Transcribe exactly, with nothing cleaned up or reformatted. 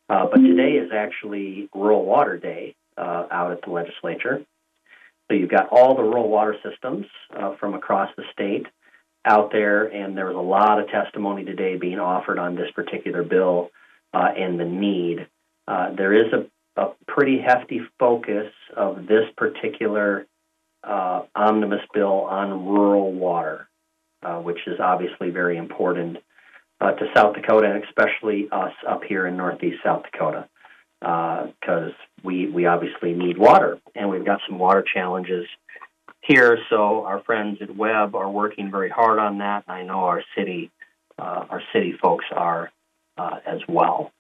Uh, but today is actually Rural Water Day uh, out at the legislature. So you've got all the rural water systems uh, from across the state out there, and there was a lot of testimony today being offered on this particular bill uh, and the need. Uh, there is a, a pretty hefty focus of this particular uh, omnibus bill on rural water, uh, which is obviously very important uh, to South Dakota, and especially us up here in Northeast South Dakota, because uh, we, we obviously need water, and we've got some water challenges here. So our friends at Webb are working very hard on that. I know our city, uh, our city folks are uh, as well.